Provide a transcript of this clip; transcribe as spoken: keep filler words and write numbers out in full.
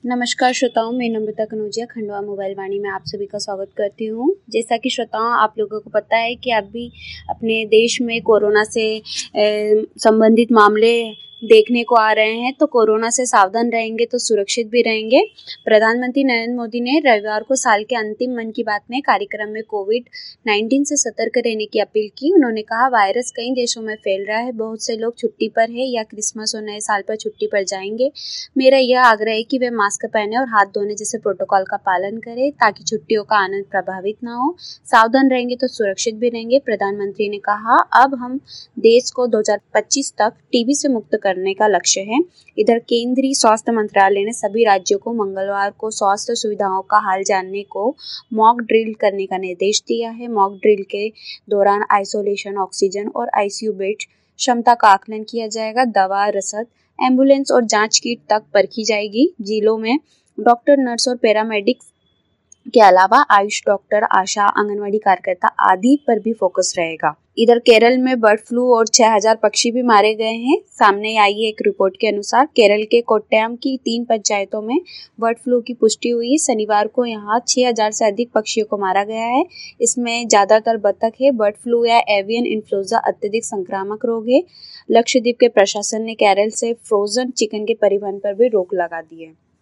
नमस्कार श्रोताओं, मैं नम्रता कनौजिया खंडवा मोबाइल वाणी में आप सभी का स्वागत करती हूँ। जैसा कि श्रोताओं आप लोगों को पता है कि अभी अपने देश में कोरोना से संबंधित मामले देखने को आ रहे हैं, तो कोरोना से सावधान रहेंगे तो सुरक्षित भी रहेंगे। प्रधानमंत्री नरेंद्र मोदी ने रविवार को साल के अंतिम मन की बात में कार्यक्रम में कोविड नाइन्टीन से सतर्क रहने की अपील की। उन्होंने कहा, वायरस कई देशों में फैल रहा है, बहुत से लोग छुट्टी पर है या क्रिसमस और नए साल पर छुट्टी पर जाएंगे। मेरा यह आग्रह है कि वे मास्क पहने और हाथ धोने जैसे प्रोटोकॉल का पालन करें ताकि छुट्टियों का आनंद प्रभावित ना हो। सावधान रहेंगे तो सुरक्षित भी रहेंगे। प्रधानमंत्री ने कहा, अब हम देश को दो हज़ार पच्चीस तक टीबी से मुक्त करने का लक्ष्य है। इधर केंद्रीय स्वास्थ्य मंत्रालय ने सभी राज्यों को मंगलवार को स्वास्थ्य सुविधाओं का हाल जानने को मॉक ड्रिल करने का निर्देश दिया है। मॉक ड्रिल के दौरान आइसोलेशन, ऑक्सीजन और आईसीयू बेड क्षमता का आकलन किया जाएगा। दवा, रसद, एम्बुलेंस और जांच किट तक परखी जाएगी। जिलों में डॉक्टर, नर्स और पैरामेडिक्स के अलावा आयुष डॉक्टर, आशा, आंगनवाड़ी कार्यकर्ता आदि पर भी फोकस रहेगा। इधर केरल में बर्ड फ्लू और छह हज़ार पक्षी भी मारे गए हैं। सामने आई एक रिपोर्ट के अनुसार केरल के कोट्टयम की तीन पंचायतों में बर्ड फ्लू की पुष्टि हुई है। शनिवार को यहां छह हज़ार से अधिक पक्षियों को मारा गया है। इसमें ज्यादातर बतख है। बर्ड फ्लू या एवियन इन्फ्लुएंजा अत्यधिक संक्रामक रोग है। लक्षद्वीप के प्रशासन ने केरल से फ्रोजन चिकन के परिवहन पर भी रोक लगा दी है।